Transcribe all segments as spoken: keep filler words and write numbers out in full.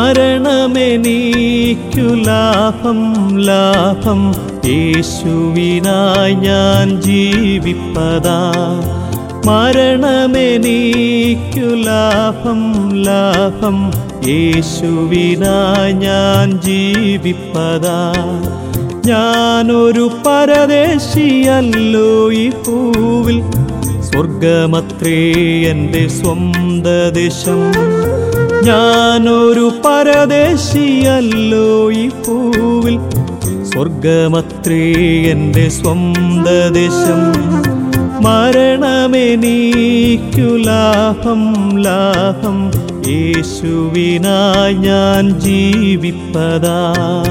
മരണമെനിക്കു ലാഭം ലാഭം, യേശുവിനായി ഞാൻ ജീവിപ്പതാ. മരണമെനിക്കു ലാഭം ലാഭം, യേശുവിനായി ഞാൻ ജീവിപ്പതാ. ഞാനൊരു പരദേശിയല്ലോ ഈ ഭൂവിൽ, സ്വർഗമത്രേ എൻ്റെ സ്വന്ത ദേശം. ഞാനൊരു പരദേശിയല്ലോ ഈ ഭൂവിൽ, സ്വർഗമത്രേ എൻ്റെ സ്വന്ത ദേശം. മരണമെനിക്കു ലാഭം ലാഭം, യേശുവിനായി ഞാൻ ജീവിപ്പതാ.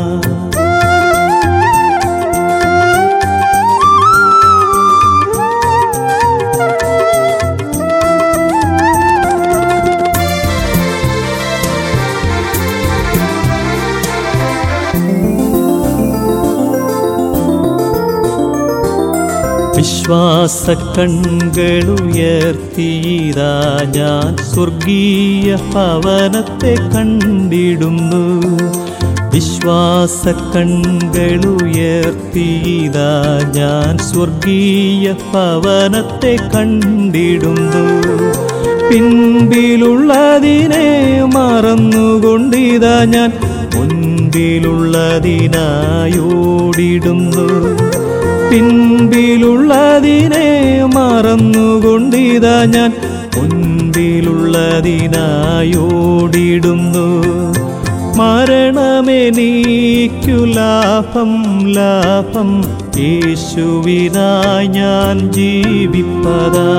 വിശ്വാസ കണ്ണുകളുയർത്തിയിതാ ഞാൻ സ്വർഗീയ ഭവനത്തെ കണ്ടിടുന്നു. വിശ്വാസ കണ്ണുകളുയർത്തിയിതാ ഞാൻ സ്വർഗീയ ഭവനത്തെ കണ്ടിടുന്നു. പിൻപിലുള്ളതിനെ മറന്നുകൊണ്ടിതാ ഞാൻ മുൻപിലുള്ളതിനായോടിടുന്നു. പിൻപിലുള്ളതിനെ മറന്നുകൊണ്ടിതാ ഞാൻ മുൻപിലുള്ളതിനായോടിടുന്നു. മരണമെനിക്കു ലാഭം ലാഭം, യേശുവിനായി ഞാൻ ജീവിപ്പതാ.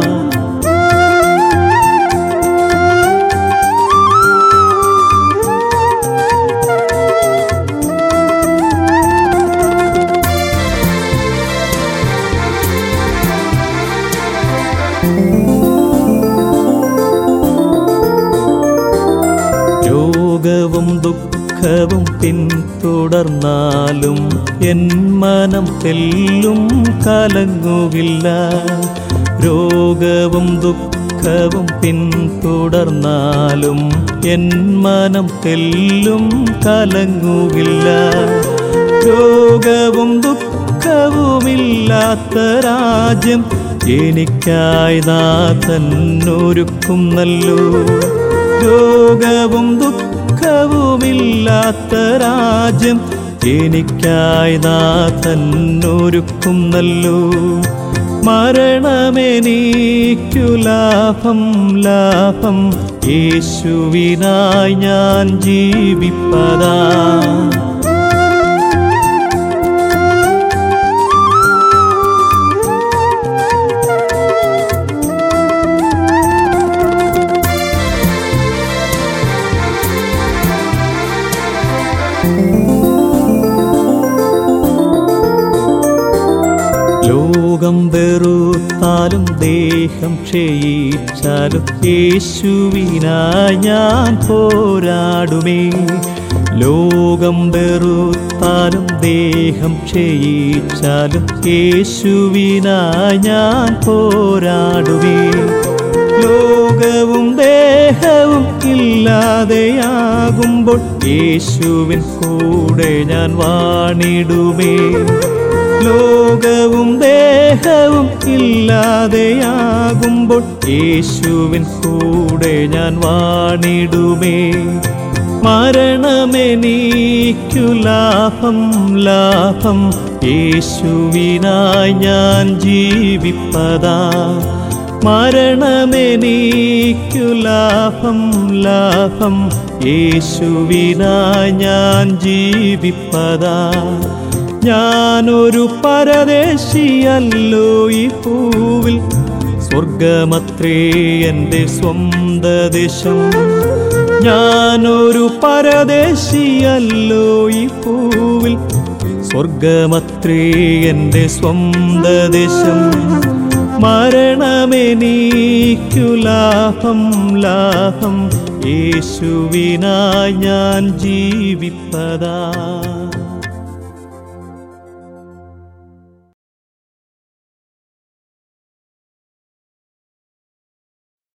രോഗവും ദുഃഖവും പിന്തുടർന്നാലും എൻ മനം തെല്ലും കലങ്ങുകില്ല. രോഗവും ദുഃഖവും പിന്തുടർന്നാലും എൻ മനം തെല്ലും കലങ്ങുകില്ല. രോഗവും ദുഃഖവുമില്ലാത്ത രാജ്യം എനിക്കായി നാഥൻ ഒരുക്കുന്നല്ലോ. രോഗവും ദുഃഖവുമില്ലാത്ത രാജ്യം എനിക്കായി നാഥൻ ഒരുക്കുന്നല്ലോ. മരണമെനിക്കു ലാഭം ലാഭം, യേശുവിനായി ഞാൻ ജീവിപ്പതാ. ലോകം വെറുത്താലും ദേഹം ക്ഷയിച്ചാലും യേശുവിനായി ഞാൻ പോരാടുമേ. ലോകം വെറുത്താലും ദേഹം ക്ഷയിച്ചാലും യേശുവിനായി ഞാൻ പോരാടുമേ. ലോകവും ദേഹവും ഇല്ലാതെയാകുമ്പോൾ യേശുവിൻ കൂടെ ഞാൻ വാണിടുമേ. ലോകവും ദേഹവും ഇല്ലാതെയാകുമ്പോൾ യേശുവിൻ കൂടെ ഞാൻ വാണിടുമേ. മരണമെനിക്കു ലാഭം ലാഭം, യേശുവിനായി ഞാൻ ജീവിപ്പതാ. മരണമെനിക്കു ലാഭം ലാഭം, യേശുവിനായി ഞാൻ ജീവിപ്പതാ. ഞാനൊരു പരദേശിയല്ലോ ഈ ഭൂവിൽ, സ്വർഗമത്രേ എൻ്റെ സ്വന്ത ദേശം. ഞാനൊരു പരദേശിയല്ലോ ഈ ഭൂവിൽ, സ്വർഗമത്രേ എൻ്റെ സ്വന്ത ദേശം. മരണമെനിക്കു ലാഭം ലാഭം, യേശുവിനായി ഞാൻ ജീവിപ്പതാ.